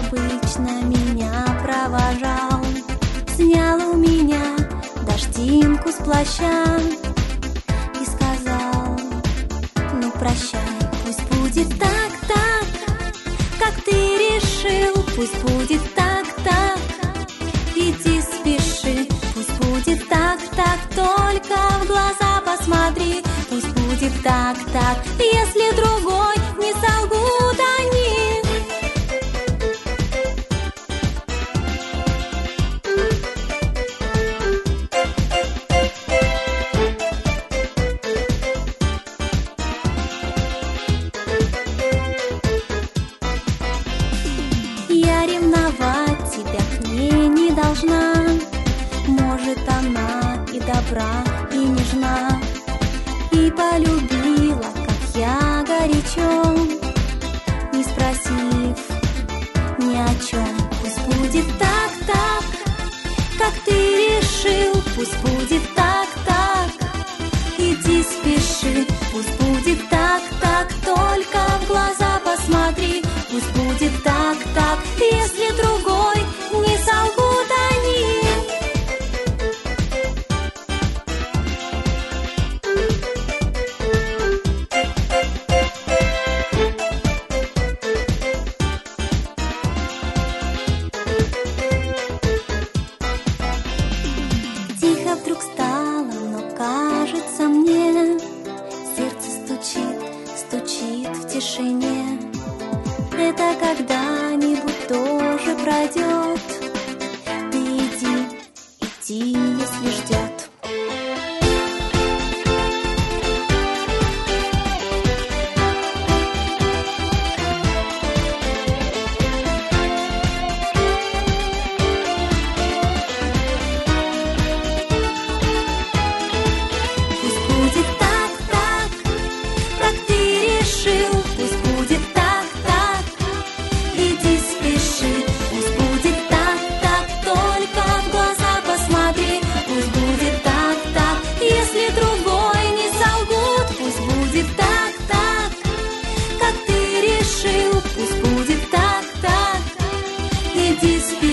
обычно меня провожал, снял у меня дождинку с плаща и сказал: ну прощай, пусть будет так, так, как ты решил, пусть будет так, так, иди спеши, пусть будет так, так, только в глаза посмотри, пусть будет так, так, если другой не солгут они. Я ревновать тебя к ней не должна, может, она и добра, и нежна, и полюбила, как я, горячо, не спросив ни о чем. Пусть будет так, так, как ты решил, пусть будет так, так, иди спеши, пусть будет так, так, только в глаза посмотри, пусть будет так, так, если другой не солгут они. Тихо вдруг стало, но кажется мне, сердце стучит, стучит в тишине. Это когда-нибудь тоже пройдет. Ты иди, иди, если ждет. Пусть будет так, так, как ты решил, пусть будет так, так, иди спеши, пусть будет так, так, только в глаза посмотри, пусть будет так, так, если другой не солгут, пусть будет так, так, как ты решил, пусть будет так, так, иди спеши.